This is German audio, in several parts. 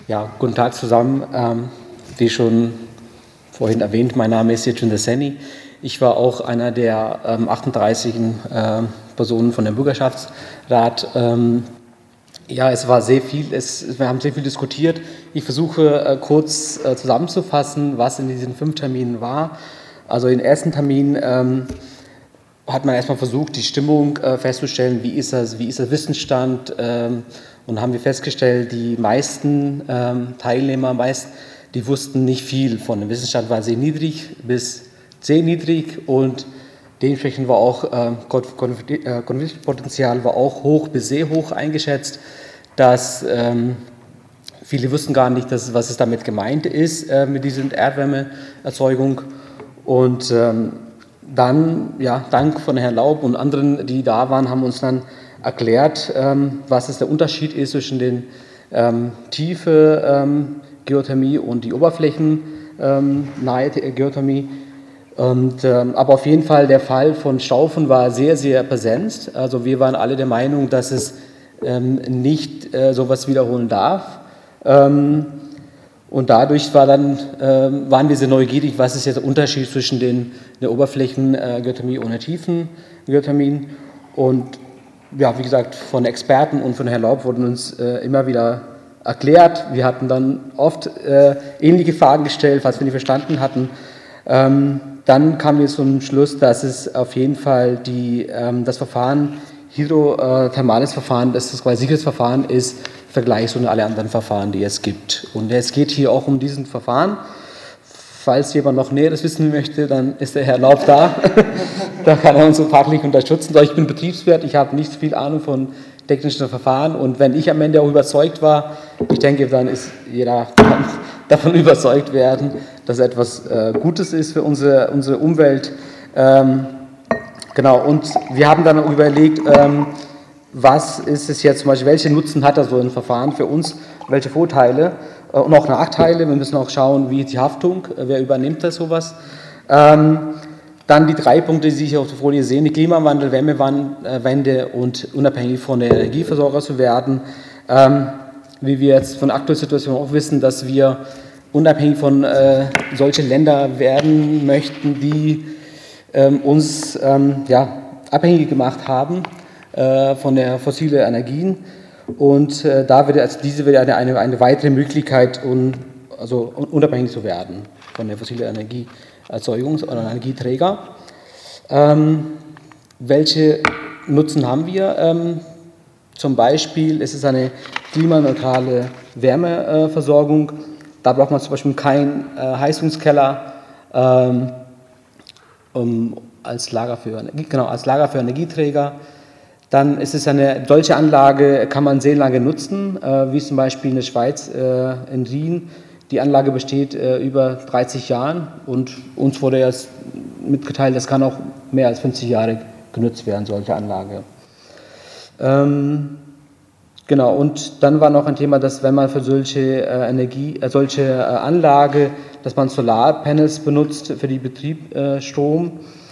Ja, guten Tag zusammen. Wie schon vorhin erwähnt, mein Name ist Yetun Deseni. Ich war auch einer der 38 Personen von dem Bürgerschaftsrat. Ja, es war sehr viel, wir haben sehr viel diskutiert. Ich versuche kurz zusammenzufassen, was in diesen 5 Terminen war. Also im ersten Termin hat man erstmal versucht, die Stimmung festzustellen, wie ist der Wissensstand, und haben wir festgestellt, die meisten Teilnehmer, die wussten nicht viel von dem Wissensstand, war sehr niedrig bis sehr niedrig, und dementsprechend war auch Konfliktpotenzial war auch hoch bis sehr hoch eingeschätzt, dass viele wussten gar nicht, was es damit gemeint ist, mit dieser Erdwärmeerzeugung. Und dann, ja, dank von Herrn Laub und anderen, die da waren, haben uns dann erklärt, was es der Unterschied ist zwischen den tiefe Geothermie und die oberflächennahe Geothermie. Aber auf jeden Fall der Fall von Staufen war sehr, sehr präsent. Also wir waren alle der Meinung, dass es nicht sowas wiederholen darf. Und dadurch waren wir sehr neugierig, was ist jetzt der Unterschied zwischen der Oberflächengeothermie und der tiefen Geothermien. Und ja, wie gesagt, von Experten und von Herrn Laub wurden uns immer wieder erklärt. Wir hatten dann oft ähnliche Fragen gestellt, was wir nicht verstanden hatten. Dann kamen wir zum Schluss, dass es auf jeden Fall das Verfahren, hydrothermales Verfahren, das quasi sicheres Verfahren ist, im Vergleich zu alle anderen Verfahren, die es gibt. Und es geht hier auch um diesen Verfahren. Falls jemand noch Näheres wissen möchte, dann ist der Herr Laub da. Da kann er uns so fachlich unterstützen. Ich bin Betriebswirt, ich habe nicht viel Ahnung von technischen Verfahren, und wenn ich am Ende auch überzeugt war, ich denke, dann ist jeder davon überzeugt werden, dass etwas Gutes ist für unsere Umwelt. Genau, und wir haben dann auch überlegt, was ist es jetzt zum Beispiel, welche Nutzen hat das so ein Verfahren für uns, welche Vorteile und auch Nachteile. Wir müssen auch schauen, wie ist die Haftung, wer übernimmt das sowas. Dann die 3 Punkte, die Sie hier auf der Folie sehen: die Klimawandel, Wärmewende und unabhängig von der Energieversorger zu werden. Wie wir jetzt von der aktuellen Situation auch wissen, dass wir unabhängig von solchen Ländern werden möchten, die uns abhängig gemacht haben von der fossilen Energien. Und diese wird eine weitere Möglichkeit, unabhängig zu werden von der fossilen Energieerzeugung oder Energieträger. Welche Nutzen haben wir? Zum Beispiel ist es eine klimaneutrale Wärmeversorgung. Da braucht man zum Beispiel keinen Heizungskeller als Lager für Energieträger. Dann ist es solche Anlage kann man sehr lange nutzen, wie zum Beispiel in der Schweiz, in Rien. Die Anlage besteht über 30 Jahren, und uns wurde erst mitgeteilt, das kann auch mehr als 50 Jahre genutzt werden, solche Anlage. Genau, und dann war noch ein Thema, dass wenn man für solche Anlage, dass man Solarpanels benutzt für die Betriebsstrom.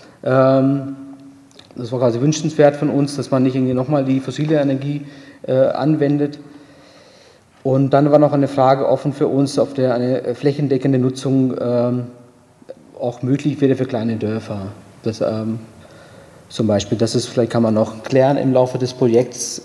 Das war quasi wünschenswert von uns, dass man nicht irgendwie nochmal die fossile Energie anwendet. Und dann war noch eine Frage offen für uns, ob eine flächendeckende Nutzung auch möglich wäre für kleine Dörfer. Das, zum Beispiel, vielleicht kann man noch klären im Laufe des Projekts.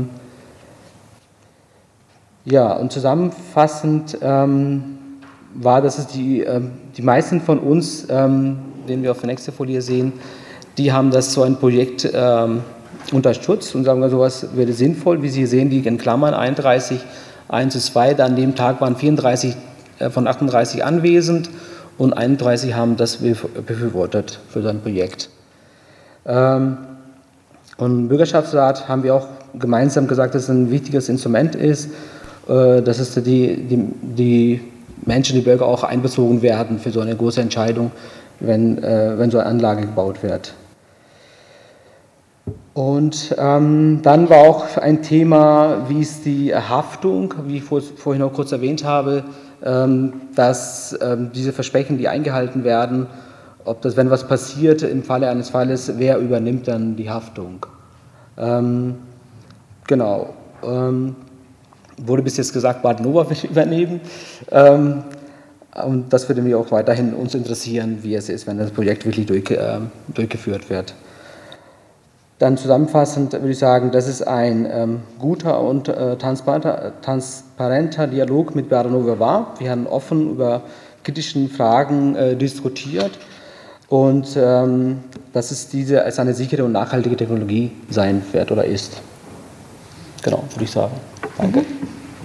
Ja, und zusammenfassend war, dass es die meisten von uns, den wir auf der nächsten Folie sehen, die haben das so ein Projekt unterstützt und sagen, sowas wäre sinnvoll. Wie Sie sehen, die in Klammern 31, 1 zu 2, an dem Tag waren 34 von 38 anwesend und 31 haben das befürwortet für so ein Projekt. Und im Bürgerschaftsrat haben wir auch gemeinsam gesagt, dass es ein wichtiges Instrument ist, dass es die Menschen, die Bürger auch einbezogen werden für so eine große Entscheidung, wenn so eine Anlage gebaut wird. Und dann war auch ein Thema, wie ist die Haftung, wie ich vorhin noch kurz erwähnt habe, dass diese Versprechen, die eingehalten werden, wenn was passiert, im Falle eines Falles, wer übernimmt dann die Haftung? Genau. wurde bis jetzt gesagt, Badenova will übernehmen. Und das würde mich auch weiterhin uns interessieren, wie es ist, wenn das Projekt wirklich durchgeführt wird. Dann zusammenfassend würde ich sagen, das ist ein guter und transparenter Dialog mit Badenova war. Wir haben offen über kritische Fragen diskutiert und dass es diese als eine sichere und nachhaltige Technologie sein wird oder ist. Genau, würde ich sagen. Danke.